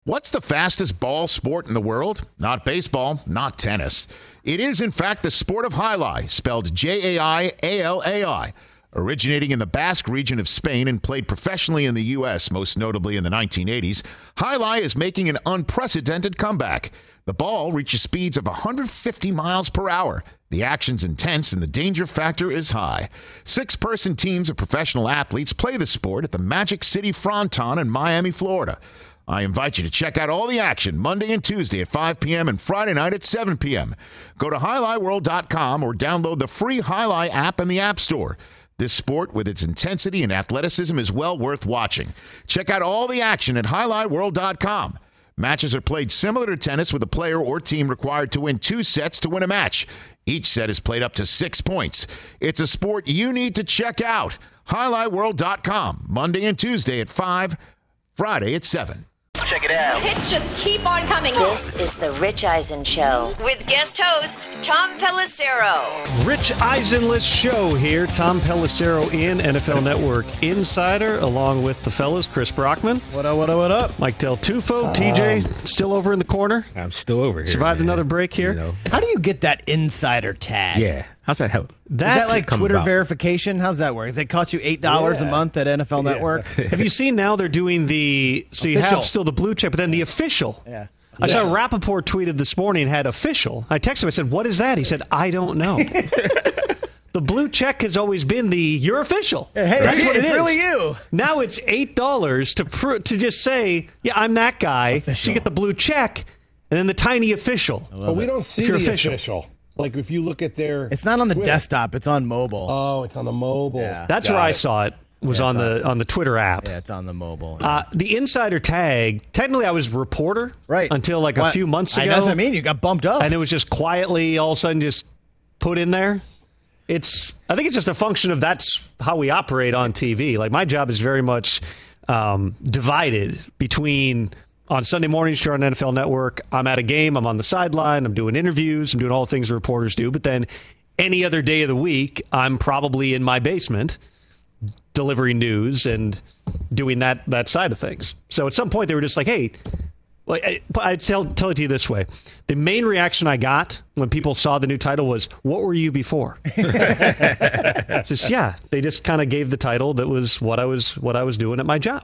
What's the fastest ball sport in the world? Not baseball, not tennis. It is, in fact, the sport of Jailai, spelled Jaialai. Originating in the Basque region of Spain and played professionally in the U.S., most notably in the 1980s, Jailai is making an unprecedented comeback. The ball reaches speeds of 150 miles per hour. The action's intense and the danger factor is high. 6-person teams of professional athletes play the sport at the Magic City Fronton in Miami, Florida. I invite you to check out all the action Monday and Tuesday at 5 p.m. and Friday night at 7 p.m. Go to JaiLaiWorld.com or download the free Jailai app in the App Store. This sport, with its intensity and athleticism, is well worth watching. Check out all the action at JaiLaiWorld.com. Matches are played similar to tennis, with a player or team required to win 2 sets to win a match. Each set is played up to 6 points. It's a sport you need to check out. JaiLaiWorld.com, Monday and Tuesday at 5, Friday at 7. Check it out. Hits just keep on coming. This is the Rich Eisen Show with guest host Tom Pelissero. Rich Eisenless Show here. Tom Pelissero in NFL Network Insider, along with the fellas, Chris Brockman. What up? Mike Del Tufo. TJ, still over in the corner? I'm still over here. Survived another break here? You know. How do you get that insider tag? Yeah. How's that help? Is that like Twitter verification? How's that work? Does it cost you $8 a month at NFL Network? Have you seen now they're doing the, so you Official. have still the blue check, but then the official. Yeah. I saw Rappaport tweeted this morning, had official. I texted him, I said, what is that? He said, I don't know. The blue check has always been the, you're official. Hey, That's what it it's is. really you. Now it's $8 to just say, yeah, I'm that guy. Official. So you get the blue check, and then the tiny official. But we don't see If you're the official. official. Like if you look at their, It's not on the Twitter. desktop. It's on mobile. Oh, it's on the mobile. Yeah. That's Got where I it. saw it. Was Yeah, on it's the Twitter app. Yeah, it's on the mobile. The insider tag, technically I was reporter until like a few months ago. That's what I mean. You got bumped up. And it was just quietly all of a sudden just put in there. I think it's just a function of that's how we operate on TV. Like my job is very much divided between on Sunday mornings here on NFL Network, I'm at a game, I'm on the sideline, I'm doing interviews, I'm doing all the things reporters do. But then any other day of the week, I'm probably in my basement delivering news and doing that side of things. So at some point they were just like, hey, I'd tell it to you this way. The main reaction I got when people saw the new title was, what were you before? Just, yeah, they just kind of gave the title that was what I was doing at my job.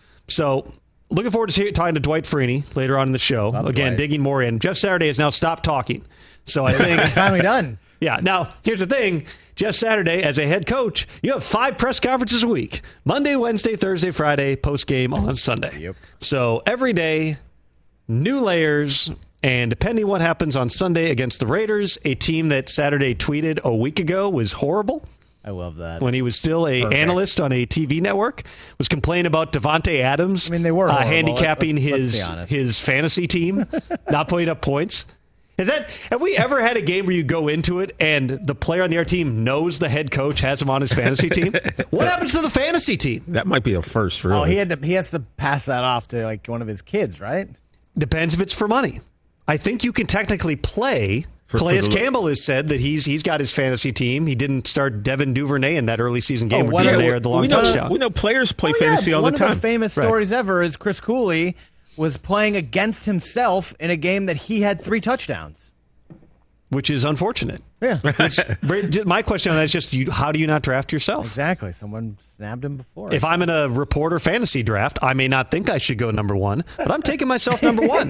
So looking forward to talking to Dwight Freeney later on in the show. Again, Dwight. digging more in. Jeff Saturday has now stopped talking. So I think It's finally done. yeah. Now, here's the thing. Jeff Saturday, as a head coach, you have 5 press conferences a week. Monday, Wednesday, Thursday, Friday, post-game on Sunday. Yep. So every day, new layers, and depending what happens on Sunday against the Raiders, a team that Saturday tweeted a week ago was horrible. I love that. When he was still a analyst on a TV network, was complaining about Devontae Adams. I mean, they were horrible. handicapping Let's be honest. his fantasy team, not putting up points. Have we ever had a game where you go into it and the player on the other team knows the head coach has him on his fantasy team? What happens to the fantasy team? That might be a first, really. Oh, he has to pass that off to like one of his kids, right? Depends if it's for money. I think you can technically play. Calais Campbell has said that he's got his fantasy team. He didn't start Devin Duvernay in that early season game where Duvernay had the long touchdown. We know players play fantasy all the time. One of the famous stories ever is Chris Cooley was playing against himself in a game that he had 3 touchdowns. Which is unfortunate. Yeah. My question on that is just, how do you not draft yourself? Exactly. Someone snabbed him before. If I'm in a reporter fantasy draft, I may not think I should go number 1, but I'm taking myself number 1.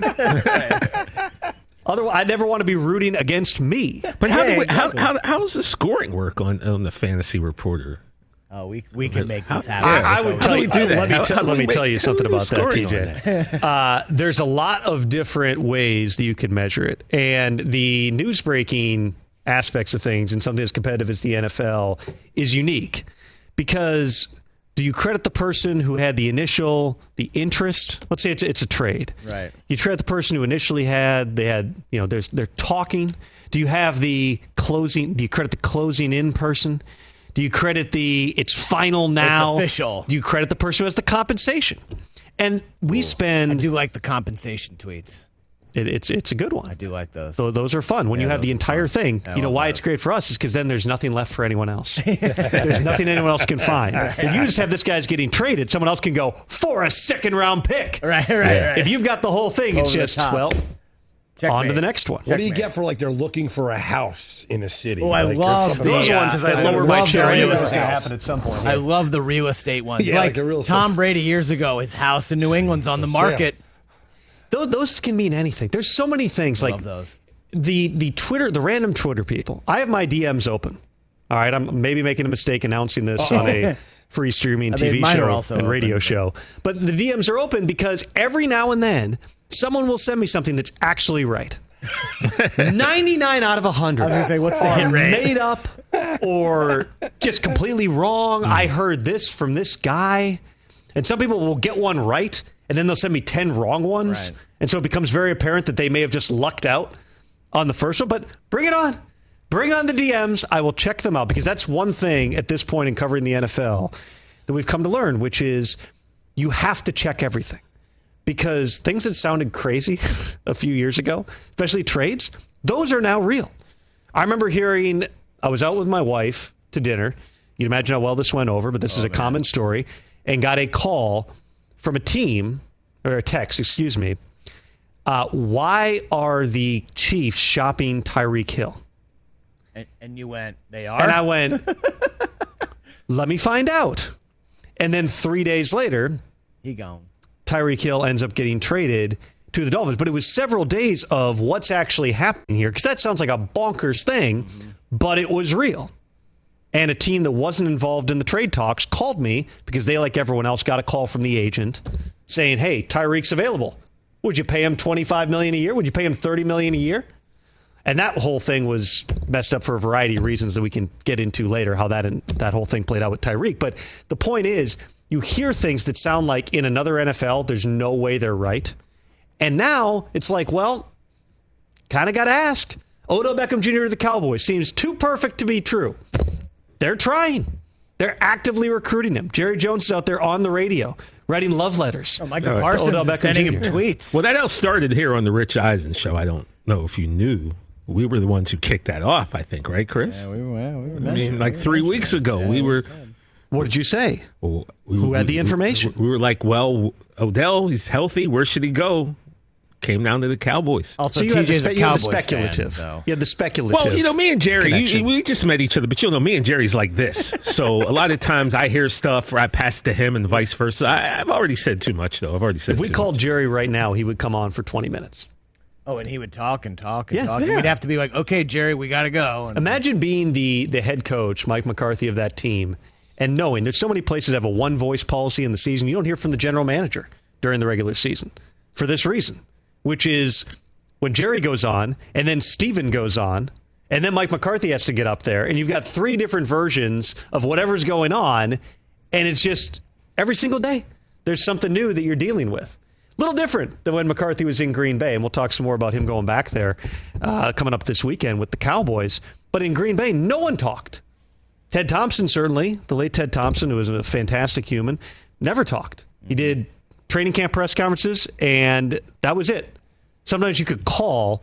Otherwise, I never want to be rooting against me. But how does the scoring work on the fantasy reporter? Oh, we can make this happen. I would tell you. Let me tell you something how do we about that, scoring TJ. There's a lot of different ways that you can measure it, and the news breaking aspects of things in something as competitive as the NFL is unique because do you credit the person who had the interest? Let's say it's a trade. Right. You credit the person who initially they're talking. Do you have the closing? Do you credit the closing in person? Do you credit it's final now? It's official. Do you credit the person who has the compensation? And we spend. I do like the compensation tweets. It's a good one. I do like those. So those are fun. When you have the entire thing, I you know love why those. it's great for us is because then there's nothing left for anyone else. There's nothing anyone else can find. If you just have this guy's getting traded, someone else can go for a second-round pick. Right. If you've got the whole thing, it's Over the just, top. well, Checkmate. on to the next one. What do you get for like they're looking for a house in a city? Oh, I Like, or love something Those like ones, as I I lower my love chair, the I knew real this was going to estate. happen at some point. I love the real estate ones. Yeah, like the real estate. Tom Brady years ago, his house in New England's on the market. Those can mean anything. There's so many things. I Like love those. the Twitter, the random Twitter people. I have my DMs open. All right, I'm maybe making a mistake announcing this on a free streaming I mean, TV mine are show also and open, radio but- show. But the DMs are open because every now and then someone will send me something that's actually right. 99 out of 100 I was gonna say, what's the hit are rate? made up or just completely wrong. I heard this from this guy. And some people will get one right, and then they'll send me 10 wrong ones. Right. And so it becomes very apparent that they may have just lucked out on the first one. But bring it on. Bring on the DMs. I will check them out because that's one thing at this point in covering the NFL that we've come to learn, which is you have to check everything. Because things that sounded crazy a few years ago, especially trades, those are now real. I remember hearing, I was out with my wife to dinner. You'd imagine how well this went over, but this is a common story. And got a call from a team, or a text, excuse me. Why are the Chiefs shopping Tyreek Hill? And you went, they are? And I went, let me find out. And then 3 days later, He gone. Tyreek Hill ends up getting traded to the Dolphins. But it was several days of what's actually happening here, because that sounds like a bonkers thing, but it was real. And a team that wasn't involved in the trade talks called me because they, like everyone else, got a call from the agent saying, hey, Tyreek's available. Would you pay him $25 million a year? Would you pay him $30 million a year? And that whole thing was messed up for a variety of reasons that we can get into later, how that whole thing played out with Tyreek. But the point is, you hear things that sound like in another NFL, there's no way they're right. And now it's like, well, kind of got to ask. Odell Beckham Jr. of the Cowboys seems too perfect to be true. They're trying. They're actively recruiting him. Jerry Jones is out there on the radio writing love letters. Michael Parsons Odell is Beckham sending him Jr. tweets. Well, that all started here on the Rich Eisen show. I don't know if you knew. We were the ones who kicked that off, I think, right, Chris? we were I mean, like 3 weeks ago, we were. What did you say? Well, Who had the information? We were like, well, Odell, he's healthy. Where should he go? Came down to the Cowboys. Also, So you had, TJ's a you had the Cowboys speculative. fan, so. You had the speculative. Well, you know, me and Jerry, connection. we just met each other, but you know, me and Jerry's like this. So a lot of times I hear stuff or I pass it to him and vice versa. I've already said too much, though. I've already said If we too called Jerry right now, he would come on for 20 minutes. Oh, and he would talk and talk and Yeah, talk. And we'd have to be like, okay, Jerry, we got to go. And Imagine being the head coach, Mike McCarthy, of that team, and knowing there's so many places that have a one-voice policy in the season. You don't hear from the general manager during the regular season for this reason, which is when Jerry goes on, and then Steven goes on, and then Mike McCarthy has to get up there, and you've got 3 different versions of whatever's going on, and it's just every single day there's something new that you're dealing with. A little different than when McCarthy was in Green Bay, and we'll talk some more about him going back there coming up this weekend with the Cowboys. But in Green Bay, no one talked. Ted Thompson, certainly, the late Ted Thompson, who was a fantastic human, never talked. He did training camp press conferences, and that was it. Sometimes you could call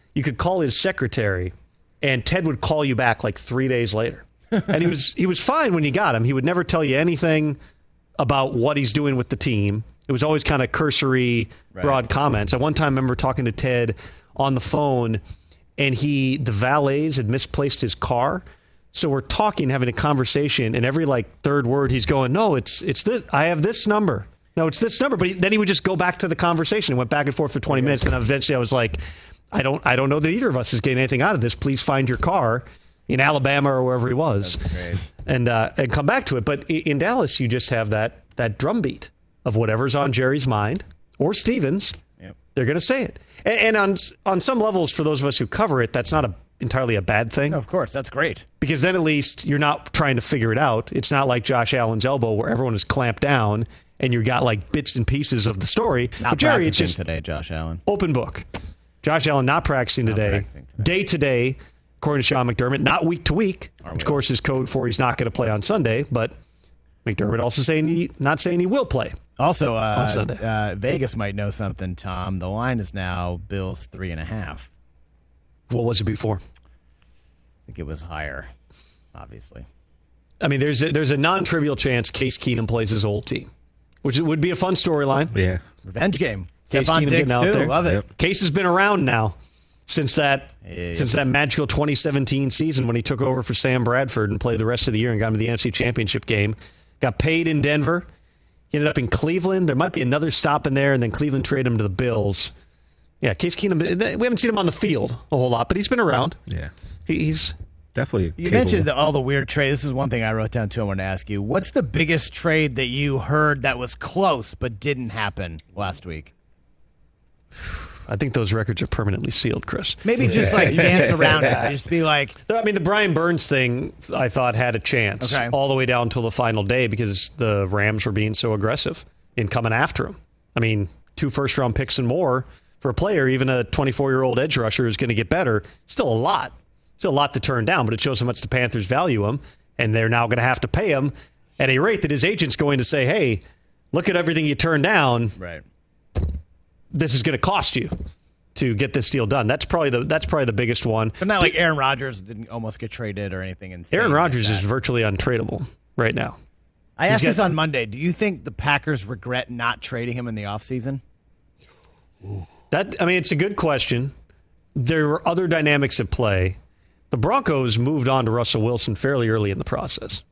his secretary, and Ted would call you back like 3 days later. And he was fine when you got him. He would never tell you anything about what he's doing with the team. It was always kind of cursory, broad comments. At one time, I remember talking to Ted on the phone, and the valets had misplaced his car. So we're talking, having a conversation, and every like third word he's going, no, it's this. I have this number. No, it's this number. But then he would just go back to the conversation and went back and forth for 20 minutes. And eventually I was like, I don't know that either of us is getting anything out of this. Please find your car in Alabama or wherever he was. That's great. And come back to it. But in Dallas, you just have that drumbeat of whatever's on Jerry's mind or Steven's. Yep. They're going to say it. And on some levels, for those of us who cover it, that's not entirely a bad thing. No, of course, that's great. Because then at least you're not trying to figure it out. It's not like Josh Allen's elbow where everyone is clamped down and you got like bits and pieces of the story. Not But Jerry, it's practicing just today, Josh Allen. open book. Josh Allen not practicing today, day to day, according to Sean McDermott, not week to week, which of course is code for he's not going to play on Sunday. But McDermott also not saying he will play. Also, on Sunday. Vegas might know something, Tom. The line is now Bills 3.5. What was it before? I think it was higher, obviously. I mean, there's a non-trivial chance Case Keenum plays his old team, which would be a fun storyline. Yeah. Revenge game. Case Stephon Keenum Diggs, getting out too. there. Love it. Yep. Case has been around now since that magical 2017 season when he took over for Sam Bradford and played the rest of the year and got him to the NFC Championship game. Got paid in Denver. He ended up in Cleveland. There might be another stop in there, and then Cleveland traded him to the Bills. Yeah, Case Keenum, we haven't seen him on the field a whole lot, but he's been around. Yeah. He's definitely You mentioned all the weird trades. This is one thing I wrote down, too, I want to ask you. What's the biggest trade that you heard that was close but didn't happen last week? I think those records are permanently sealed, Chris. Maybe just like dance around it. Just be like, I mean, the Brian Burns thing, I thought, had a chance all the way down until the final day because the Rams were being so aggressive in coming after him. I mean, 2 first-round picks and more for a player, even a 24-year-old edge rusher who's going to get better, still a lot. Still a lot to turn down, but it shows how much the Panthers value him, and they're now going to have to pay him at a rate that his agent's going to say, hey, look at everything you turned down. right. This is going to cost you to get this deal done. That's probably the biggest one. But not like Aaron Rodgers didn't almost get traded or anything insane. Aaron Rodgers like is virtually untradeable right now. I asked this on Monday. Do you think the Packers regret not trading him in the offseason? It's a good question. There were other dynamics at play. The Broncos moved on to Russell Wilson fairly early in the process.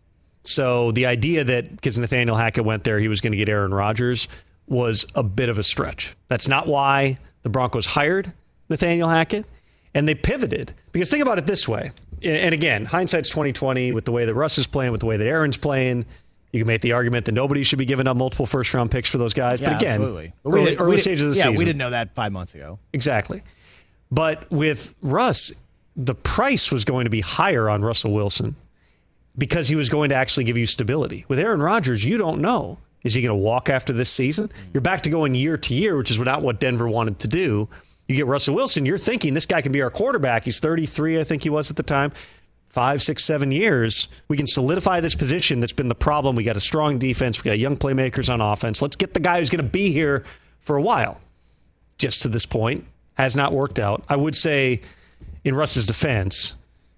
So the idea that because Nathaniel Hackett went there, he was going to get Aaron Rodgers was a bit of a stretch. That's not why the Broncos hired Nathaniel Hackett, and they pivoted. Because think about it this way, and again, hindsight's 20/20 with the way that Russ is playing, with the way that Aaron's playing. You can make the argument that nobody should be giving up multiple first-round picks for those guys. Yeah, but again, absolutely. early stages of the season. Yeah, we didn't know that 5 months ago. Exactly. But with Russ, the price was going to be higher on Russell Wilson because he was going to actually give you stability. With Aaron Rodgers, you don't know. Is he going to walk after this season? You're back to going year to year, which is not what Denver wanted to do. You get Russell Wilson, you're thinking this guy can be our quarterback. He's 33, I think he was at the time. 5, 6, 7 years. We can solidify this position that's been the problem. We got a strong defense. We got young playmakers on offense. Let's get the guy who's going to be here for a while. Just to this point, has not worked out. I would say, in Russ's defense,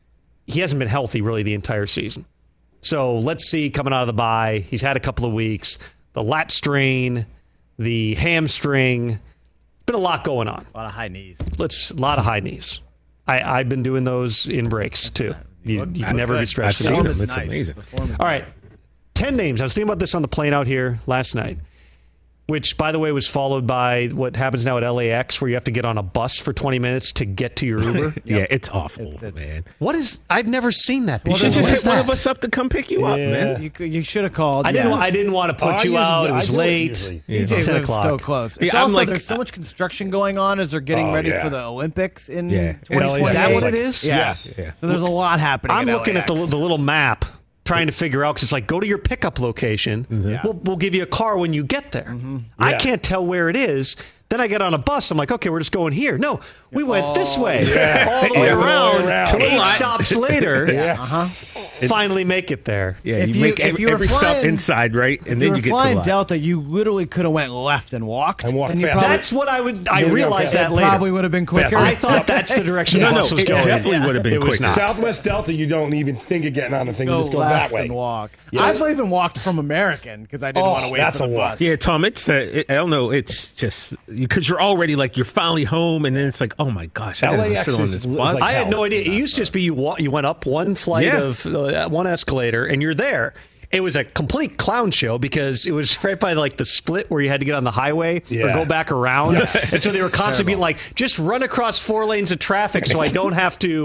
he hasn't been healthy really the entire season. So let's see, coming out of the bye, he's had a couple of weeks. The lat strain, the hamstring, been a lot going on. A lot of high knees. A lot of high knees. I've been doing those in breaks too. You can never be stressed. I've seen them. It's Nice. amazing. All right, 10 names. I was thinking about this on the plane out here last night, which, by the way, was followed by what happens now at LAX, where you have to get on a bus for 20 minutes to get to your Uber. Yeah, it's awful, It's- man. I've never seen that You before. should just What is hit one that? of us up to come pick you up, man. You should have called. I didn't want to put you out. It was late. Usually. EJ 10 lives o'clock. so close. It's Yeah, I'm also like- there's so much construction going on as they're getting ready yeah. for the Olympics in Yeah. 2028. Is that what it is? Yeah. Yes. Yeah. So there's a lot happening. I'm looking at the LAX. little map, trying to figure out, because it's like, go to your pickup location. We'll give you a car when you get there. I Yeah. can't tell where it is. Then I get on a bus. I'm like, okay, we're just going here. No, we went this way. All the way Yeah, all the way around. around. 8 stops later. Yes. Finally make it there. Yeah, If you you- make if you were every stop flying- inside, right? And If then you were you get to flying the Delta, you literally could have went left and walked. And walked you fast. probably- That's what I would. I Yeah, realized yeah, that it later. probably would have been quicker. I thought that's the direction the bus was it going. definitely would have been It was quicker. not. Southwest Delta, you don't even think of getting on the thing. You go just go left that way. and walk. I've even walked from American because I didn't want to wait that's for the a walk. bus. Yeah, Tom, it's I don't know. It's just because you're already like you're finally home, and then it's like, oh my gosh, I gotta LAX sit on is this like bus. I had no hell. idea. It used to just be you went up one flight Yeah. of one escalator and you're there. It was a complete clown show because it was right by like the split where you had to get on the highway or Yeah. go back around. And so they were constantly being like, just run across 4 lanes of traffic so I don't have to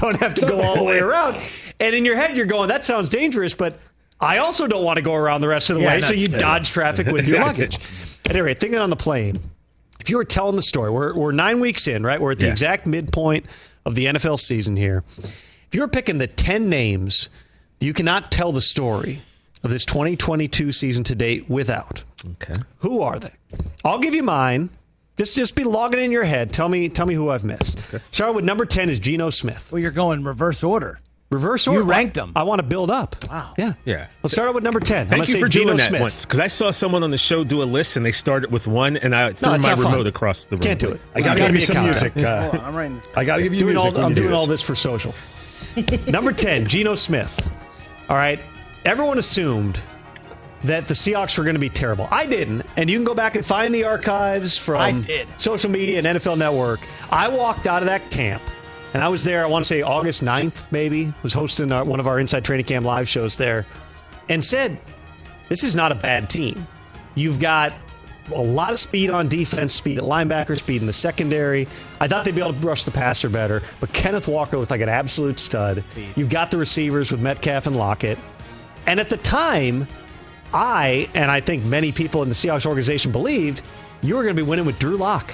go all the way around. And in your head you're going, that sounds dangerous, but I also don't want to go around the rest of the Yeah, way. So that's you fair. dodge traffic with your Exactly. luggage. At any rate, thinking on the plane, if you were telling the story, we're 9 weeks in, right? We're at the Yeah. exact midpoint of the NFL season here. If you were picking the 10 names you cannot tell the story of this 2022 season to date without, Okay. who are they? I'll give you mine. Just be logging in your head. Tell me who I've missed. Start with number 10 is Geno Smith. Well, you're going reverse order. Reverse order. You ranked them. I want to build up. Wow. Yeah. Yeah. Let's start out with number 10. Thank you for doing that Smith. once, because I saw someone on the show do a list and they started with one, and I threw it's my not fun. remote across the room. Can't do it. I got to give be you a some countdown. music. Hold on, I'm writing this. I got to give you music. when I'm you do doing all this. this for social. Number 10, Geno Smith. All right. Everyone assumed that the Seahawks were going to be terrible. I didn't. And you can go back and find the archives from social media and NFL Network. I walked out of that camp, and I was there, I want to say August 9th, maybe, was hosting one of our Inside Training Camp live shows there, and said, this is not a bad team. You've got a lot of speed on defense, speed at linebacker, speed in the secondary. I thought they'd be able to rush the passer better, but Kenneth Walker looked like an absolute stud. You've got the receivers with Metcalf and Lockett. And at the time, I think many people in the Seahawks organization believed you were going to be winning with Drew Lock.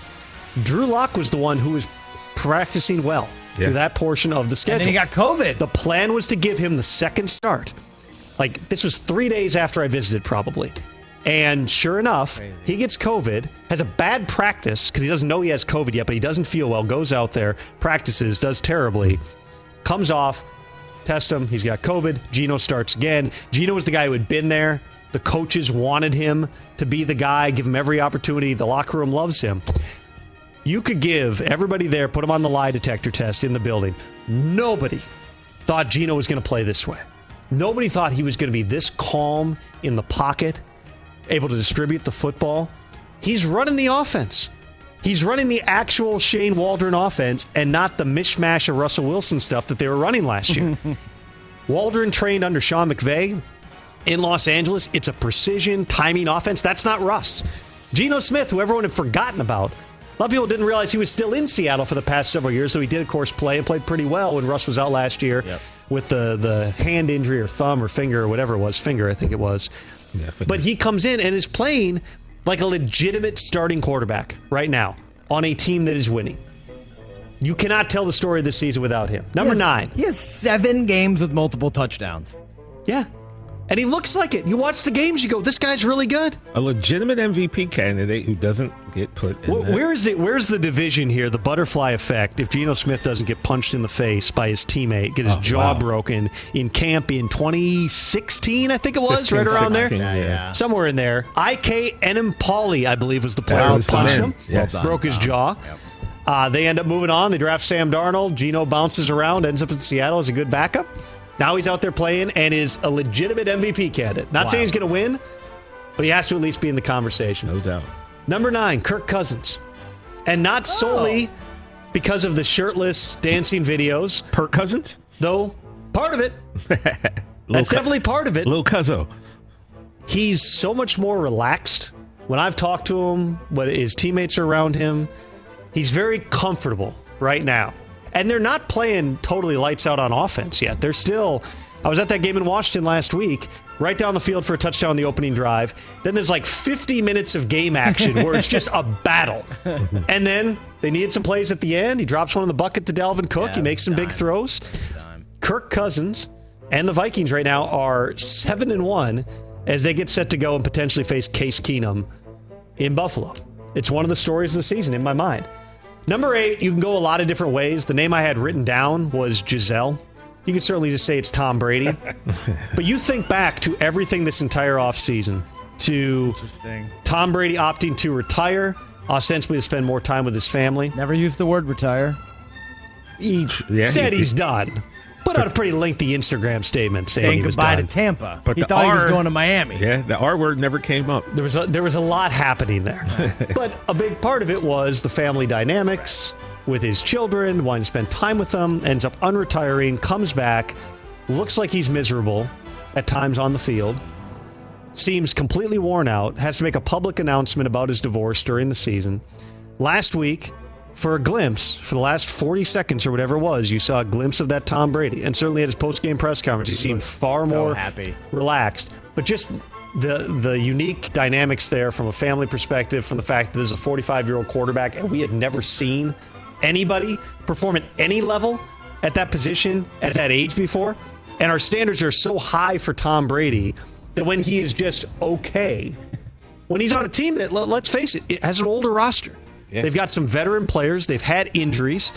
Drew Lock was the one who was practicing well through that portion of the schedule. And then he got COVID. The plan was to give him the second start. Like, this was 3 days after I visited, probably. And sure enough, he gets COVID, has a bad practice because he doesn't know he has COVID yet, but he doesn't feel well, goes out there, practices, does terribly, comes off, test him, he's got COVID, Geno starts again. Geno was the guy who had been there. The coaches wanted him to be the guy, give him every opportunity. The locker room loves him. You could give everybody there, put him on the lie detector test in the building. Nobody thought Geno was going to play this way. Nobody thought he was going to be this calm in the pocket, able to distribute the football. He's running the offense. He's running the actual Shane Waldron offense and not the mishmash of Russell Wilson stuff that they were running last year. Waldron trained under Sean McVay in Los Angeles. It's a precision, timing offense. That's not Russ. Geno Smith, who everyone had forgotten about. A lot of people didn't realize he was still in Seattle for the past several years, so he did, of course, play and played pretty well when Russ was out last year with the hand injury or thumb or finger or whatever it was. Finger, I think it was. Yeah, but he comes in and is playing like a legitimate starting quarterback right now on a team that is winning. You cannot tell the story of this season without him. Number 9. He has 7 games with multiple touchdowns. Yeah. And he looks like it. You watch the games, you go, this guy's really good. A legitimate MVP candidate who doesn't get put in that. Where's the division here, the butterfly effect, if Geno Smith doesn't get punched in the face by his teammate, get his jaw broken in camp in 2016, I think it was, 15, right around 16, there? yeah. Somewhere in there. IK Enemkpali, I believe, was the player That who was the punched man. him, Yes. broke his jaw. They end up moving on. They draft Sam Darnold. Geno bounces around, ends up in Seattle as a good backup. Now he's out there playing and is a legitimate MVP candidate. Not saying he's going to win, but he has to at least be in the conversation. No doubt. Number 9, Kirk Cousins. And not solely because of the shirtless dancing videos. Kirk Cousins? Though, part of it. That's definitely part of it. Lil Cuzzo. He's so much more relaxed. When I've talked to him, when his teammates are around him, he's very comfortable right now. And they're not playing totally lights out on offense yet. They're still, I was at that game in Washington last week, right down the field for a touchdown on the opening drive. Then there's like 50 minutes of game action where it's just a battle. And then they needed some plays at the end. He drops one in the bucket to Dalvin Cook. He makes some big throws. Kirk Cousins and the Vikings right now are 7-1 as they get set to go and potentially face Case Keenum in Buffalo. It's one of the stories of the season in my mind. Number 8, you can go a lot of different ways. The name I had written down was Giselle. You could certainly just say it's Tom Brady. But you think back to everything this entire offseason, to Tom Brady opting to retire, ostensibly to spend more time with his family. Never used the word retire. He said he's done. Put out a pretty lengthy Instagram statement saying he was goodbye done. to Tampa. But he the thought he was R- going to Miami. Yeah, the R word never came up. There was a lot happening there. But a big part of it was the family dynamics with his children, wanting to spend time with them, ends up unretiring, comes back, looks like he's miserable at times on the field, seems completely worn out, has to make a public announcement about his divorce during the season. Last week, for a glimpse, for the last 40 seconds or whatever it was, you saw a glimpse of that Tom Brady. And certainly at his post-game press conference, he seemed far more happy, relaxed. But just the unique dynamics there from a family perspective, from the fact that this is a 45-year-old quarterback, and we had never seen anybody perform at any level at that position at that age before. And our standards are so high for Tom Brady that when he is just okay, when he's on a team that, let's face it, it has an older roster. Yeah. They've got some veteran players. They've had injuries.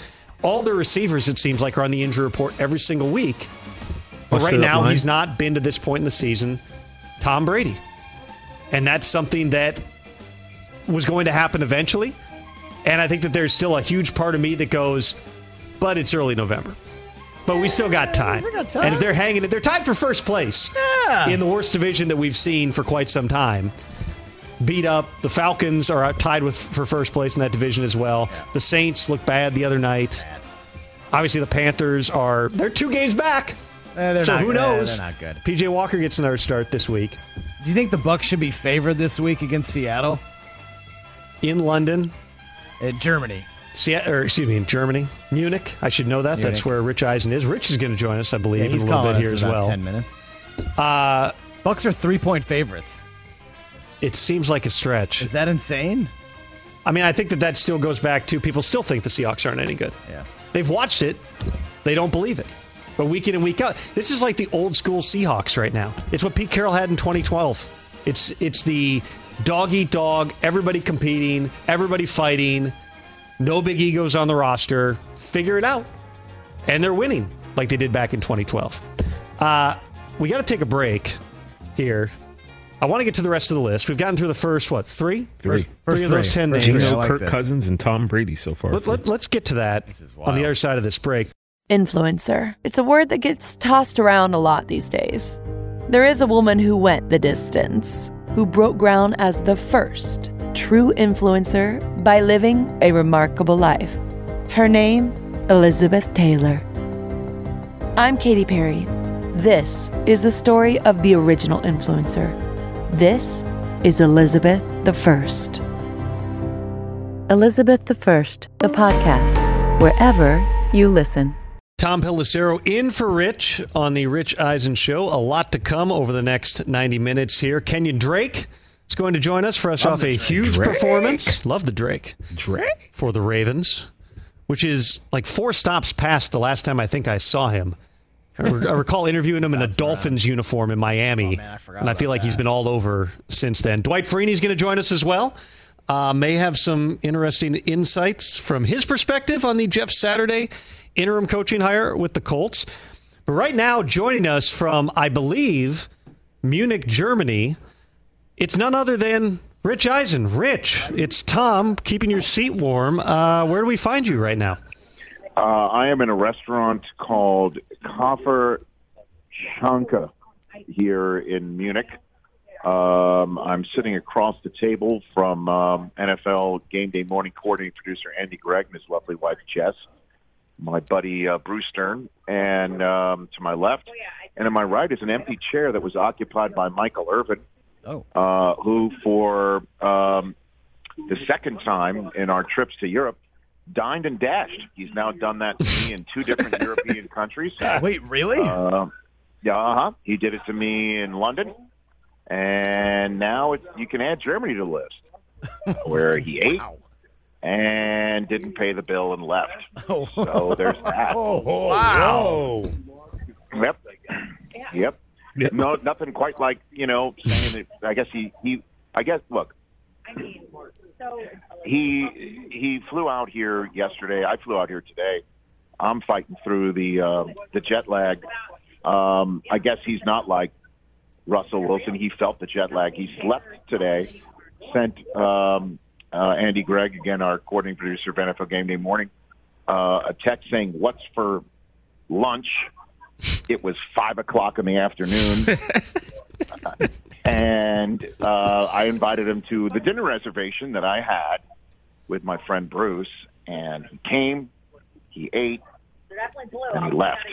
all their receivers, it seems like, are on the injury report every single week. But right now, he's not been to this point in the season Tom Brady. And that's something that was going to happen eventually. And I think that there's still a huge part of me that goes, but it's early November. But we still got time. And if they're hanging it, they're tied for first place in the worst division that we've seen for quite some time. Beat up. The Falcons are tied for first place in that division as well. The Saints look bad the other night. Obviously, the Panthers they're 2 games back. So who knows? They're not good. PJ Walker gets another start this week. Do you think the Bucs should be favored this week against Seattle? In London. Germany. In Germany. Munich. I should know that. Munich. That's where Rich Eisen is. Rich is going to join us, I believe, He's in a little calling bit here us as in well. about 10 minutes. Bucs are 3-point favorites. It seems like a stretch. Is that insane? I mean, I think that still goes back to people still think the Seahawks aren't any good. Yeah. They've watched it. They don't believe it. But week in and week out, this is like the old school Seahawks right now. It's what Pete Carroll had in 2012. It's the dog eat dog, everybody competing, everybody fighting, no big egos on the roster. Figure it out. And they're winning like they did back in 2012. We got to take a break here. I want to get to the rest of the list. We've gotten through the first, three? Three Three of those 10 names. Geno, like Kirk this. Cousins, and Tom Brady so far. Let's get to that on the other side of this break. Influencer. It's a word that gets tossed around a lot these days. There is a woman who went the distance, who broke ground as the first true influencer by living a remarkable life. Her name, Elizabeth Taylor. I'm Katy Perry. This is the story of the original influencer. This is Elizabeth the First. Elizabeth the First, the podcast, wherever you listen. Tom Pelissero in for Rich on the Rich Eisen Show. A lot to come over the next 90 minutes here. Kenyon Drake is going to join us fresh off a huge performance. Love the Drake. For the Ravens, which is like 4 stops past the last time I think I saw him. I recall interviewing him in a Dolphins uniform in Miami, and I feel like he's been all over since then. Dwight Freeney's going to join us as well. May have some interesting insights from his perspective on the Jeff Saturday interim coaching hire with the Colts. But right now, joining us from, I believe, Munich, Germany, it's none other than Rich Eisen. Rich, it's Tom, keeping your seat warm. Where do we find you right now? I am in a restaurant called Koffer Schanke here in Munich. I'm sitting across the table from NFL Game Day Morning coordinating producer Andy Gregg and his lovely wife Jess, my buddy Bruce Stern, and to my left. And to my right is an empty chair that was occupied by Michael Irvin, who for the second time in our trips to Europe, dined and dashed. He's now done that to me in 2 different European countries. Wait, really? He did it to me in London, and now you can add Germany to the list, where he ate and didn't pay the bill and left. So there's that. Wow. Yep. No, nothing quite like, saying that. I guess look, he flew out here yesterday. I flew out here today. I'm fighting through the jet lag. I guess he's not like Russell Wilson. He felt the jet lag. He slept today. Sent Andy Gregg, again, our coordinating producer of NFL Game Day Morning, a text saying, "What's for lunch?" It was 5:00 in the afternoon. And I invited him to the dinner reservation that I had with my friend Bruce, and he came, he ate, and he left.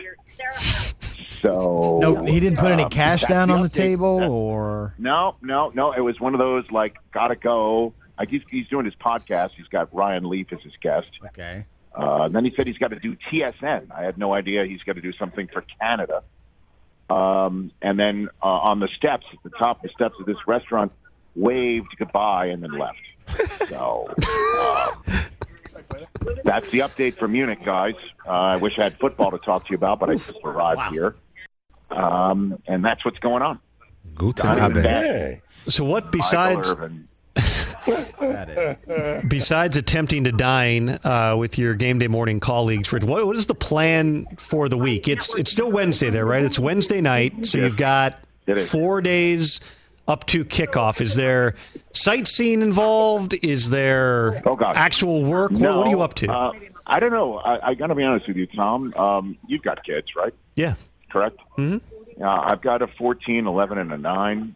So no, he didn't put any cash down on the table, or no. It was one of those like gotta go. He's doing his podcast. He's got Ryan Leaf as his guest. Okay. And then he said he's got to do TSN. I had no idea he's got to do something for Canada. And then on the steps, at the top of the steps of this restaurant, waved goodbye and then left. So that's the update from Munich, guys. I wish I had football to talk to you about, but I just arrived here. And that's what's going on. Guten Abend. So what besides That is. Besides attempting to dine with your game day morning colleagues, Rich, what is the plan for the week? It's still Wednesday there, right? It's Wednesday night, so you've got 4 days up to kickoff. Is there sightseeing involved? Is there actual work? No, what are you up to? I don't know. I got to be honest with you, Tom. You've got kids, right? Yeah. Correct? Mm-hmm. I've got a 14, 11, and a 9.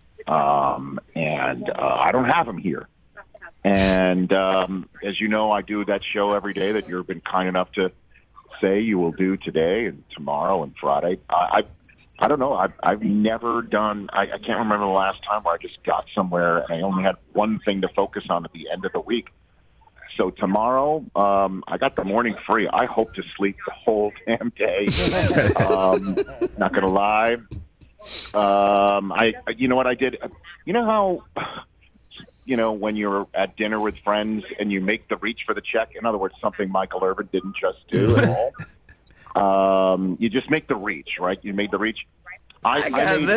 And I don't have them here. And as you know, I do that show every day that you've been kind enough to say you will do today and tomorrow and Friday. I don't know. I've never done. I can't remember the last time where I just got somewhere and I only had one thing to focus on at the end of the week. So tomorrow, I got the morning free. I hope to sleep the whole damn day. Not gonna lie. You know what I did? You know how, when you're at dinner with friends and you make the reach for the check. In other words, something Michael Irvin didn't just do at all. You just make the reach, right? You made the reach. I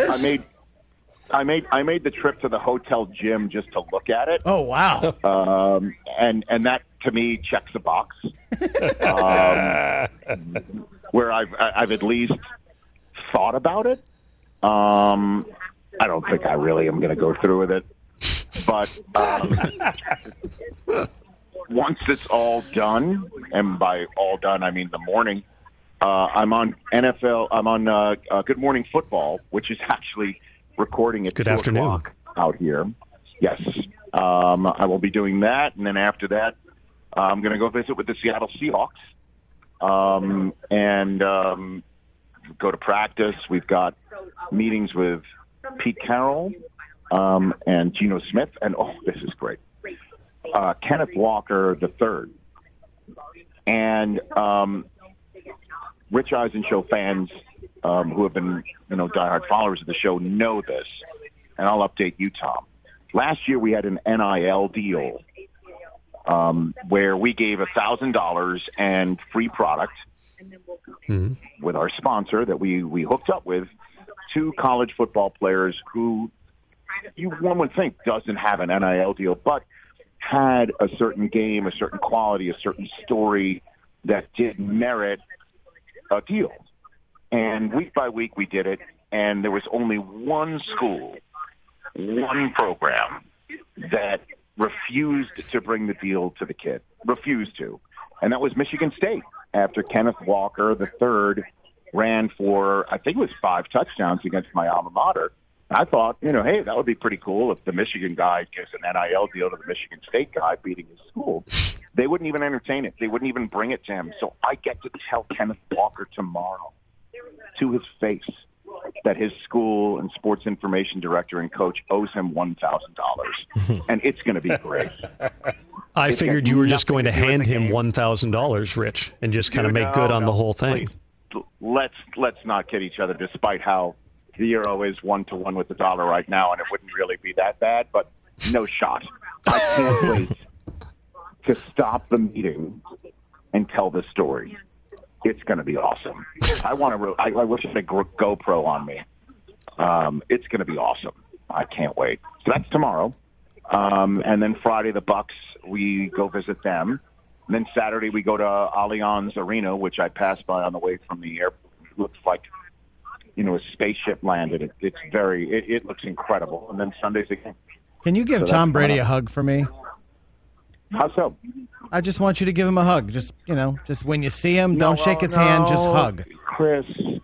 made the trip to the hotel gym just to look at it. Oh, wow. And that to me checks a box. Where I've at least thought about it. I don't think I really am going to go through with it, but once it's all done, and by all done I mean the morning, I'm on NFL. I'm on Good Morning Football, which is actually recording at 2 o'clock out here. Yes, I will be doing that, and then after that, I'm going to go visit with the Seattle Seahawks, and go to practice. We've got meetings with Pete Carroll and Geno Smith, and this is great. Kenneth Walker III, and Rich Eisen Show fans who have been diehard followers of the show know this, and I'll update you, Tom. Last year we had an NIL deal where we gave $1,000 and free product with our sponsor that we hooked up with to college football players who one would think doesn't have an NIL deal, but had a certain game, a certain quality, a certain story that did merit a deal. And week by week we did it, and there was only one school, one program that refused to bring the deal to the kid, refused to, and that was Michigan State. After Kenneth Walker III ran for, I think it was 5 touchdowns against my alma mater. I thought, hey, that would be pretty cool if the Michigan guy gives an NIL deal to the Michigan State guy beating his school. They wouldn't even entertain it. They wouldn't even bring it to him. So I get to tell Kenneth Walker tomorrow to his face that his school and sports information director and coach owes him $1,000. And it's going to be great. I figured you were just going to hand him $1,000, Rich, and just kind of make good on the whole thing. Please, let's not kid each other, despite how the euro is 1-to-1 with the dollar right now, and it wouldn't really be that bad, but no shot. I can't wait to stop the meeting and tell the story. It's going to be awesome. I wish I had a GoPro on me. It's going to be awesome. I can't wait. So that's tomorrow. And then Friday, the Bucks, we go visit them. And then Saturday, we go to Allianz Arena, which I passed by on the way from the airport. It looks like, a spaceship landed. It looks incredible. And then Sunday's again. Can you give Tom Brady a hug for me? How so? I just want you to give him a hug. Just when you see him, don't shake his hand, just hug. Chris.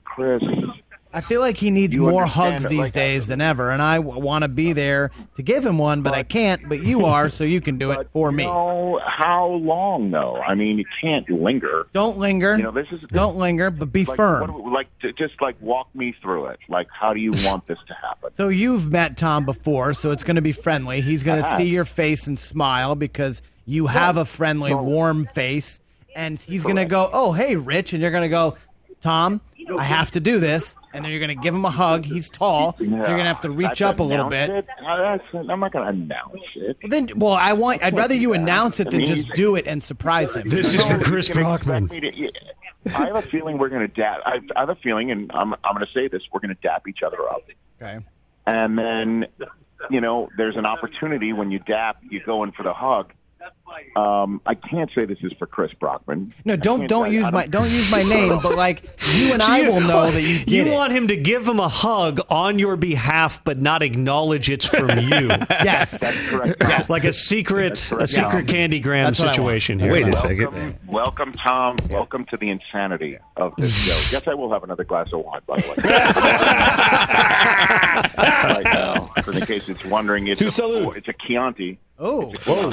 I feel like he needs more hugs these days than ever, and I want to be there to give him one, but I can't. But you are, so you can do it for me. How long, though? I mean, you can't linger. Don't linger. Don't linger, but be firm. Just walk me through it. Like, how do you want this to happen? So you've met Tom before, so it's going to be friendly. He's going to see your face and smile because you have a friendly, warm face, and he's going to go, "Oh, hey, Rich," and you're going to go, "Tom, I have to do this," and then you're going to give him a hug. He's tall, so you're going to have to reach up a little bit. I'm not going to announce it. I'd rather you announce it than just do it and surprise him. This is for Chris Brockman. I have a feeling we're going to dap. I have a feeling, and I'm going to say this: we're going to dap each other up. Okay. And then there's an opportunity when you dap, you go in for the hug. I can't say this is for Chris Brockman. No, don't use my name, but like you and I will know that you did You it. want him to give him a hug on your behalf, but not acknowledge it's from you. Yes, That's correct. Yes. Like a secret Candy Graham That's what I want. situation here. Wait a second. Welcome, Tom. Welcome to the insanity of this show. Yes, I will have another glass of wine, by the way. Right now, for in case it's wondering, it's a Chianti. Oh,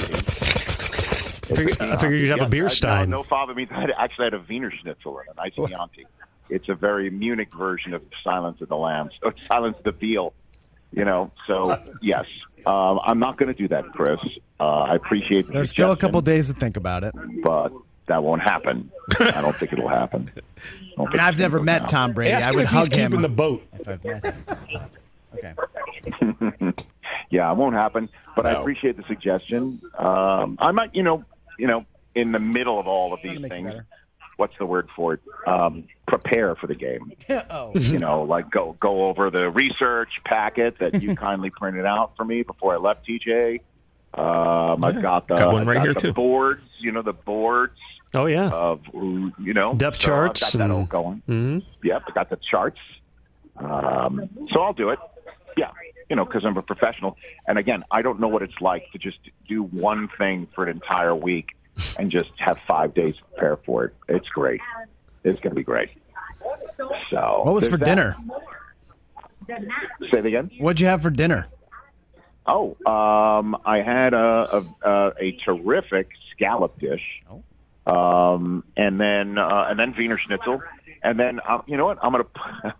I figured you'd have a beer stein. No father means I actually had a Wiener Schnitzel and a nice Chianti. It's a very Munich version of Silence of the Lambs, or Silence of the Veal. So yes, I'm not going to do that, Chris. I appreciate the there's still a suggestion, couple days to think about it. but that won't happen. I don't think it'll happen. And I've never met Tom Brady. Ask I him would if he's hug him keeping the boat. if I've met him. Okay. Yeah, it won't happen. But I appreciate the suggestion. I might, in the middle of all of these things, what's the word for it? Prepare for the game. Like go over the research packet that you kindly printed out for me before I left, TJ. I've got one right here, the too. boards. The boards. Oh yeah. Of depth so charts. I've got that all going. Mm-hmm. Yep, I got the charts. So I'll do it. Yeah, because I'm a professional. And again, I don't know what it's like to just do one thing for an entire week and just have 5 days to prepare for it. It's great. It's going to be great. So, What was for dinner? Say it again. What'd you have for dinner? Oh, I had a terrific scallop dish, and then Wiener Schnitzel, and then you know what? I'm gonna.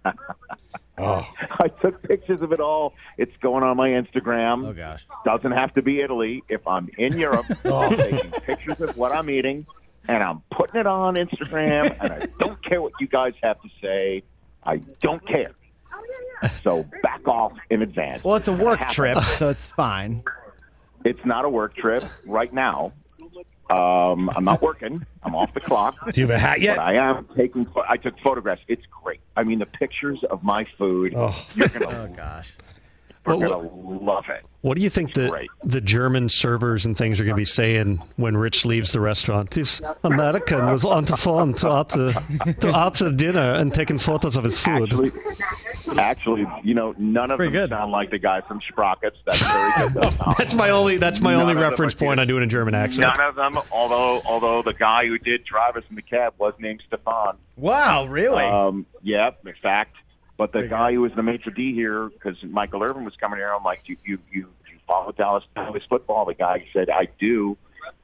I took pictures of it all. It's going on my Instagram. Oh gosh! Doesn't have to be Italy. If I'm in Europe, I'm taking pictures of what I'm eating, and I'm putting it on Instagram. And I don't care what you guys have to say. I don't care. So back off in advance. Well, it's a work trip, so it's fine. It's not a work trip right now. I'm not working. I'm off the clock. Do you have a hat yet? But I am taking. I took photographs. It's great. I mean, the pictures of my food. You're gonna. Oh gosh. You're gonna love it. What do you think the German servers and things are going to be saying when Rich leaves the restaurant? This American was on the phone to after dinner and taking photos of his food. Actually, none of them sound like the guy from Sprockets. That's very good. That's my only reference point on doing a German accent. None of them. Although the guy who did drive us in the cab was named Stefan. Wow, really? Yeah, in fact. But the guy who was the maitre d' here, because Michael Irvin was coming here, I'm like, you follow Dallas Cowboys football? The guy said, I do.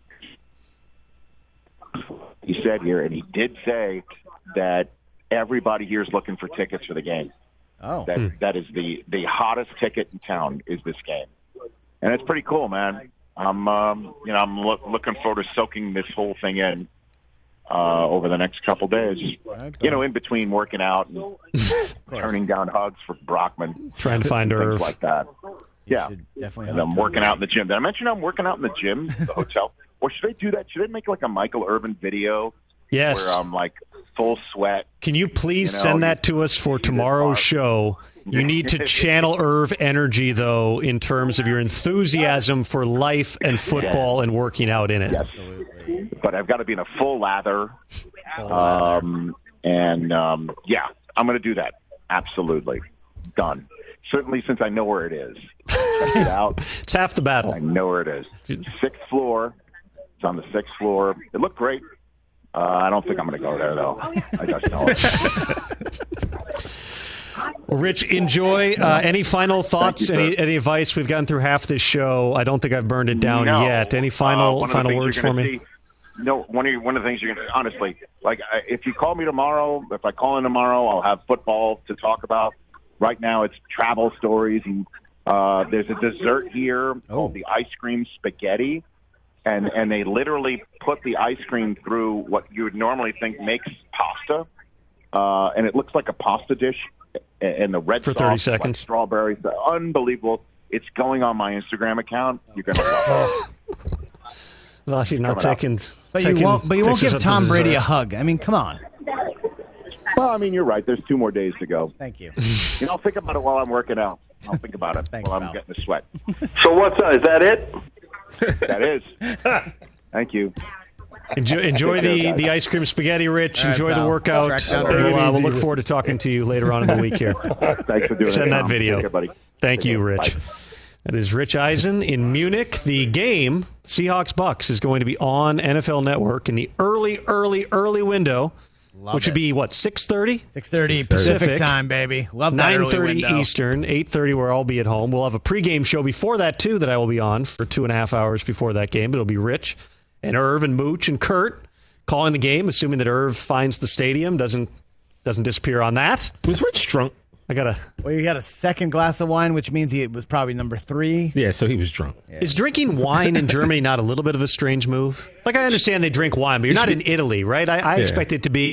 He said here, and he did say that everybody here is looking for tickets for the game. Oh, that is the hottest ticket in town is this game, and it's pretty cool, man. I'm looking forward to soaking this whole thing in over the next couple days. In between working out and turning down hugs for Brockman, trying to find things Irv like that. Yeah, definitely. And I'm working out in the gym. Did I mention I'm working out in the gym, the hotel? Or should I do that? Should I make like a Michael Irvin video? Yes. Where I'm like full sweat. Can you please send that to us for tomorrow's show? You need to channel Irv energy, though, in terms of your enthusiasm for life and football and working out in it. Yes. But I've got to be in a full lather. I'm going to do that. Absolutely. Done. Certainly since I know where it is. Check it out. It's half the battle. I know where it is. 6th floor. It's on the 6th floor. It looked great. I don't think I'm going to go there, though. I just know it. Well, Rich, enjoy. Any final thoughts? Any advice? We've gotten through half this show. I don't think I've burned it down yet. Any final words for me? No, one of the things you're going to, honestly, like if you call me tomorrow, if I call in tomorrow, I'll have football to talk about. Right now it's travel stories. And there's a dessert here called the ice cream spaghetti. And they literally put the ice cream through what you would normally think makes pasta. And it looks like a pasta dish. And the red for sauce, 30 seconds. Like strawberries. Unbelievable. It's going on my Instagram account. You're going to love it. Well, he's not taking. But you won't give Tom Brady a hug. I mean, come on. Well, I mean, you're right. There's 2 more days to go. Thank you. I'll think about it while I'm working out. I'll think about it Thanks, while pal. I'm getting the sweat. So what's that? Is that it? That is. Thank you. Enjoy the ice cream spaghetti, Rich. All right, Enjoy the pal. workout. Track down We'll look forward to talking to you later on in the week here. Thanks for doing it. Send that Tom. video. Take care, buddy. Thank Take you, care. Rich. Bye. That is Rich Eisen in Munich. The game, Seahawks-Bucks, is going to be on NFL Network in the early window, which would be, 6:30? 6:30 Pacific time, baby. Love that early 9:30 window. Eastern, 8:30 where I'll be at home. We'll have a pregame show before that, too, that I will be on for 2.5 hours before that game. It'll be Rich and Irv and Mooch and Kurt calling the game, assuming that Irv finds the stadium, doesn't disappear on that. Was Rich drunk? Well, he had a second glass of wine, which means he was probably number 3. Yeah, so he was drunk. Is drinking wine in Germany not a little bit of a strange move? Like, I understand they drink wine, but you're not in Italy, right? I expect it to be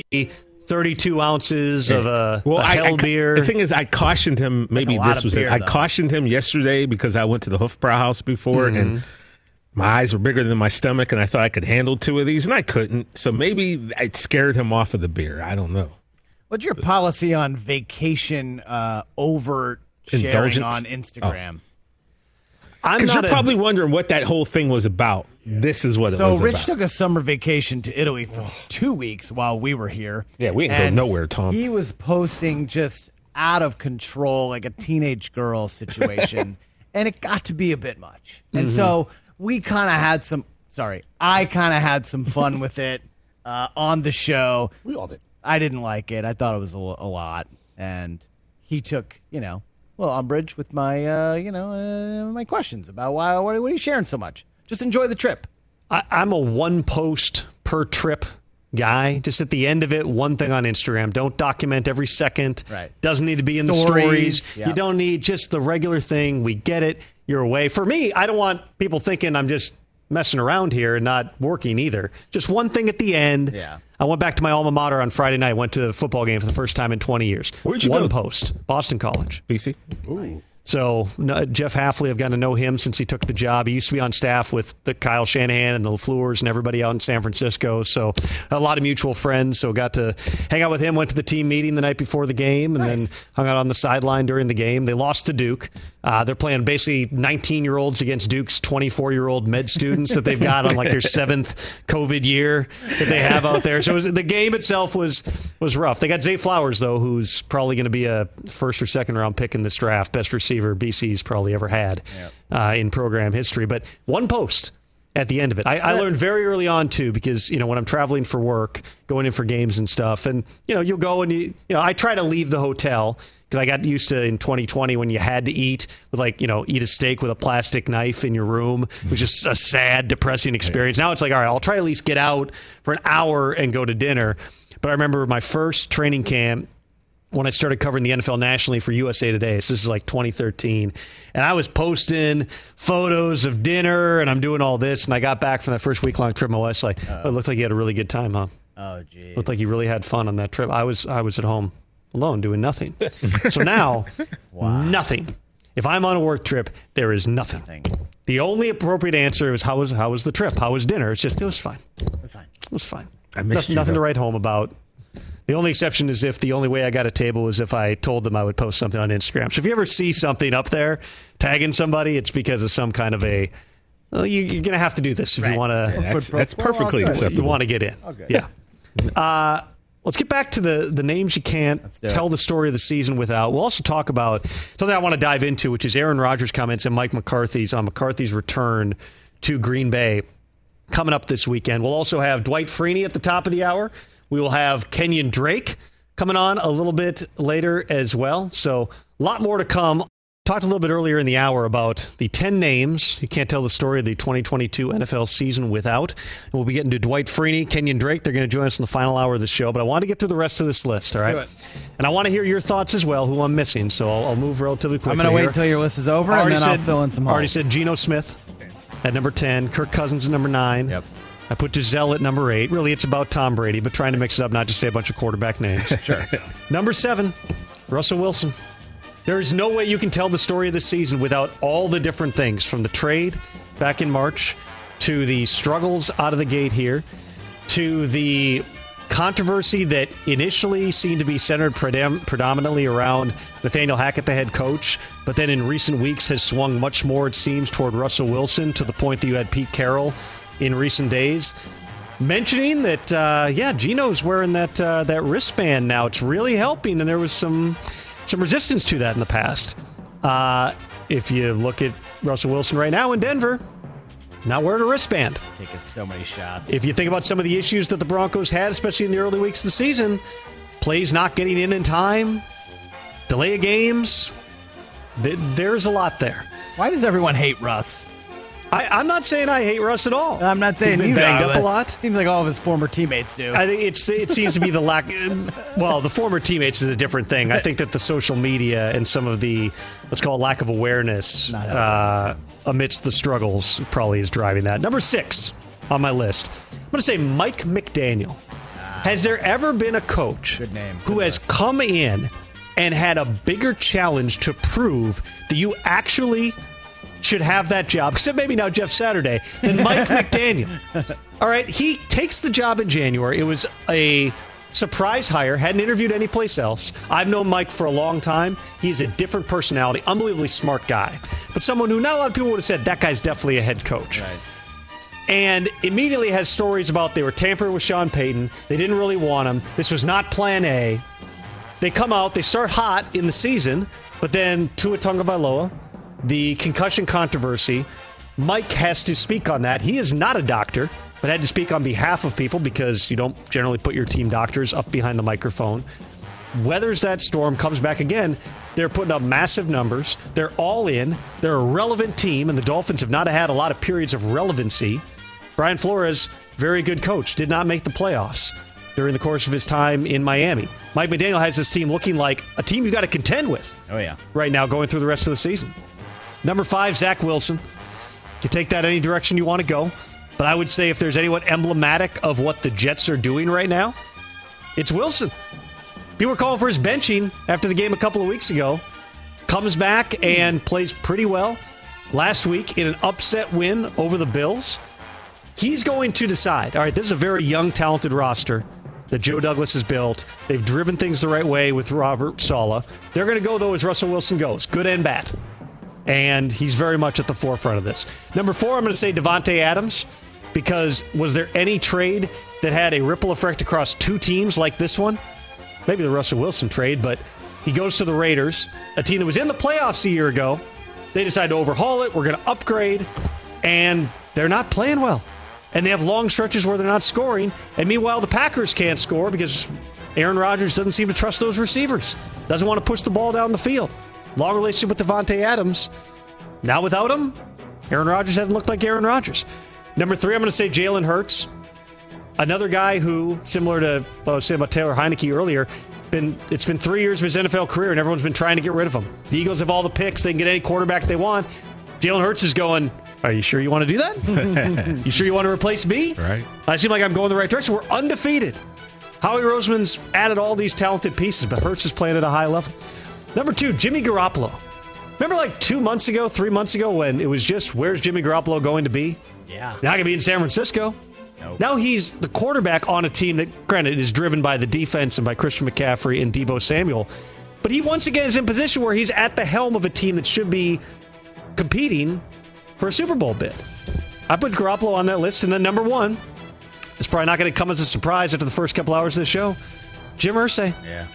32 ounces of a hell beer. The thing is, I cautioned him. Maybe this was it. I cautioned him yesterday because I went to the Hofbrauhaus before, and my eyes were bigger than my stomach, and I thought I could handle 2 of these, and I couldn't. So maybe it scared him off of the beer. I don't know. What's your policy on vacation over sharing Indulgence? on Instagram? Because you're probably wondering what that whole thing was about. This is what it was So Rich about. took a summer vacation to Italy for 2 weeks while we were here. Yeah, we didn't go nowhere, Tom. He was posting just out of control, like a teenage girl situation, and it got to be a bit much. And so we kind of had I kind of had some fun with it on the show. We all did. I didn't like it. I thought it was a lot, and he took, a little umbrage with my, my questions about what are you sharing so much? Just enjoy the trip. I'm a one post per trip guy. Just at the end of it, one thing on Instagram. Don't document every second. Right. Doesn't need to be in the stories. You don't need just the regular thing. We get it. You're away. For me, I don't want people thinking I'm just messing around here and not working either. Just one thing at the end. Yeah. I went back to my alma mater on Friday night. Went to a football game for the first time in 20 years. Where'd you go? go? Post. Boston College. BC? Ooh. So Jeff Halfley, I've gotten to know him since he took the job. He used to be on staff with the Kyle Shanahan and the LaFleurs and everybody out in San Francisco. So a lot of mutual friends. So got to hang out with him. Went to the team meeting the night before the game and then hung out on the sideline during the game. They lost to Duke. They're playing basically 19-year-olds against Duke's 24-year-old med students that they've got on like their 7th COVID year that they have out there. So the game itself was rough. They got Zay Flowers, though, who's probably going to be a first or second round pick in this draft. Best receiver BC's probably ever had in program history. But one post at the end of it. I learned very early on, too, because, when I'm traveling for work, going in for games and stuff, and, you'll go and, I try to leave the hotel because I got used to in 2020 when you had to eat with eat a steak with a plastic knife in your room. It was just a sad, depressing experience. Now it's like, all right, I'll try at least get out for an hour and go to dinner. But I remember my first training camp when I started covering the NFL nationally for USA Today. So this is like 2013. And I was posting photos of dinner and I'm doing all this. And I got back from that first week-long trip. My wife's like, it looked like you had a really good time, huh? Oh, geez. Looked like you really had fun on that trip. I was at home alone doing nothing. So now, nothing. If I'm on a work trip, there is nothing. The only appropriate answer is how was the trip? How was dinner? It's just, it was fine. It was fine. I missed nothing to write home about. The only exception is if the only way I got a table was if I told them I would post something on Instagram. So if you ever see something up there tagging somebody, it's because of some kind of a, you're going to have to do this if you want to. That's perfectly acceptable. You want to get in. Yeah. Let's get back to the names you can't tell the story of the season without. We'll also talk about something I want to dive into, which is Aaron Rodgers' comments and Mike McCarthy's on McCarthy's return to Green Bay coming up this weekend. We'll also have Dwight Freeney at the top of the hour. We will have Kenyon Drake coming on a little bit later as well. So a lot more to come. Talked a little bit earlier in the hour about the 10 names you can't tell the story of the 2022 NFL season without. And we'll be getting to Dwight Freeney, Kenyon Drake. They're going to join us in the final hour of the show. But I want to get through the rest of this list, all right? Let's do it. And I want to hear your thoughts as well, who I'm missing. So I'll move relatively quickly. I'm going to wait until your list is over, and then I'll fill in some holes. Already said Geno Smith at number 10, Kirk Cousins at number 9. Yep. I put Giselle at number 8. Really, it's about Tom Brady, but trying to mix it up, not just say a bunch of quarterback names. Sure. Number 7, Russell Wilson. There's no way you can tell the story of the season without all the different things, from the trade back in March to the struggles out of the gate here to the controversy that initially seemed to be centered predominantly around Nathaniel Hackett, the head coach, but then in recent weeks has swung much more, it seems, toward Russell Wilson, to the point that you had Pete Carroll in recent days mentioning that, Gino's wearing that wristband now. It's really helping, and there was some resistance to that in the past. If you look at Russell Wilson right now in Denver, not wearing a wristband. Taking so many shots. If you think about some of the issues that the Broncos had, especially in the early weeks of the season, plays not getting in time, delay of games, there's a lot there. Why does everyone hate Russ? I'm not saying I hate Russ at all. I'm not saying he's been banged up a lot. Seems like all of his former teammates do. I think it seems to be the lack. Well, the former teammates is a different thing. I think that the social media and some of the, let's call it, lack of awareness amidst the struggles probably is driving that. Number 6 on my list, I'm going to say Mike McDaniel. Has there ever been a coach who has come in and had a bigger challenge to prove that you actually should have that job, except maybe now Jeff Saturday, than Mike McDaniel? All right, he takes the job in January. It was a surprise hire, hadn't interviewed anyplace else. I've known Mike for a long time. He's a different personality, unbelievably smart guy, but someone who not a lot of people would have said, that guy's definitely a head coach. Right. And immediately has stories about they were tampering with Sean Payton. They didn't really want him. This was not plan A. They come out, they start hot in the season, but then Tua Tagovailoa, the concussion controversy, Mike has to speak on that. He is not a doctor, but had to speak on behalf of people because you don't generally put your team doctors up behind the microphone. Weathers that storm, comes back again. They're putting up massive numbers. They're all in. They're a relevant team, and the Dolphins have not had a lot of periods of relevancy. Brian Flores, very good coach, did not make the playoffs during the course of his time in Miami. Mike McDaniel has this team looking like a team you got to contend with. Oh, yeah. Right now, going through the rest of the season. Number 5, Zach Wilson. You take that any direction you want to go. But I would say if there's anyone emblematic of what the Jets are doing right now, it's Wilson. People were calling for his benching after the game a couple of weeks ago. Comes back and plays pretty well last week in an upset win over the Bills. He's going to decide, all right, this is a very young, talented roster that Joe Douglas has built. They've driven things the right way with Robert Saleh. They're going to go, though, as Russell Wilson goes, good and bad. And he's very much at the forefront of this. Number 4, I'm going to say Davante Adams, because was there any trade that had a ripple effect across 2 teams like this one? Maybe the Russell Wilson trade, but he goes to the Raiders, a team that was in the playoffs a year ago. They decide to overhaul it. We're going to upgrade, and they're not playing well. And they have long stretches where they're not scoring. And meanwhile, the Packers can't score because Aaron Rodgers doesn't seem to trust those receivers. Doesn't want to push the ball down the field. Long relationship with Davante Adams. Now without him, Aaron Rodgers hasn't looked like Aaron Rodgers. Number 3, I'm going to say Jalen Hurts. Another guy who, similar to what I was saying about Taylor Heineke earlier, it's been 3 years of his NFL career, and everyone's been trying to get rid of him. The Eagles have all the picks. They can get any quarterback they want. Jalen Hurts is going, are you sure you want to do that? You sure you want to replace me? Right. I seem like I'm going the right direction. We're undefeated. Howie Roseman's added all these talented pieces, but Hurts is playing at a high level. Number 2, Jimmy Garoppolo. Remember like 3 months ago when it was just, where's Jimmy Garoppolo going to be? Yeah. Not going to be in San Francisco. Nope. Now he's the quarterback on a team that, granted, is driven by the defense and by Christian McCaffrey and Deebo Samuel. But he once again is in position where he's at the helm of a team that should be competing for a Super Bowl bid. I put Garoppolo on that list. And then number 1, it's probably not going to come as a surprise after the first couple hours of the show, Jim Irsay. Yeah.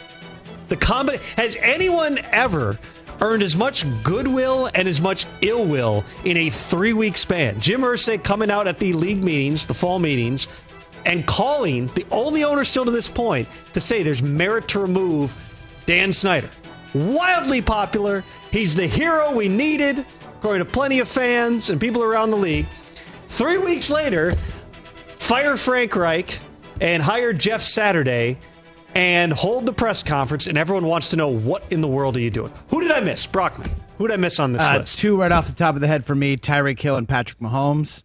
Has anyone ever earned as much goodwill and as much ill will in a 3-week span? Jim Irsay coming out at the league meetings, the fall meetings, and calling the only owner still to this point to say there's merit to remove Dan Snyder. Wildly popular. He's the hero we needed, according to plenty of fans and people around the league. 3 weeks later, fire Frank Reich and hire Jeff Saturday and hold the press conference, and everyone wants to know, what in the world are you doing? Who did I miss? Brockman. Who did I miss on this list? 2 right off the top of the head for me, Tyreek Hill and Patrick Mahomes.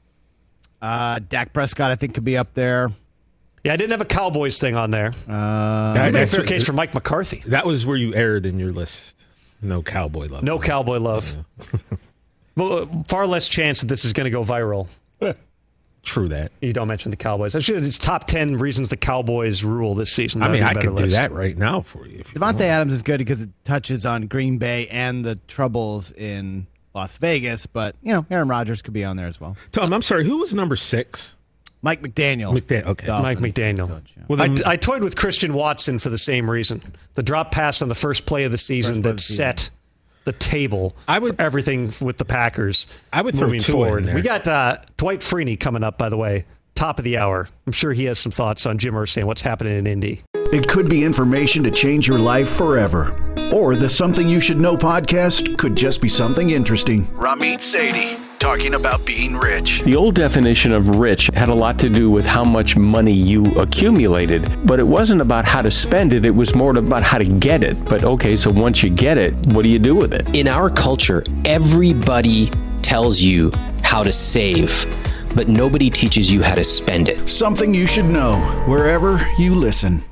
Dak Prescott, I think, could be up there. Yeah, I didn't have a Cowboys thing on there. That's a case for Mike McCarthy. That was where you erred in your list. No Cowboy love. No Cowboy love. Yeah. Well, far less chance that this is going to go viral True that. You don't mention the Cowboys. It's top 10 reasons the Cowboys rule this season. I mean, I could do that right now for you. Devontae Adams is good because it touches on Green Bay and the troubles in Las Vegas, but, Aaron Rodgers could be on there as well. Tom, I'm sorry, who was number 6? Mike McDaniel. Okay. Mike McDaniel. Coach, yeah. Well, I toyed with Christian Watson for the same reason. The drop pass on the first play of the season that set the table for everything with the Packers. I would throw two forward. in there. We got Dwight Freeney coming up, by the way, top of the hour. I'm sure he has some thoughts on Jim Irsay and what's happening in Indy. It could be information to change your life forever. Or the Something You Should Know podcast could just be something interesting. Ramit Sethi, talking about being rich. The old definition of rich had a lot to do with how much money you accumulated, but it wasn't about how to spend it. It was more about how to get it. But okay, so once you get it, what do you do with it? In our culture, everybody tells you how to save, but nobody teaches you how to spend it. Something You Should Know, wherever you listen.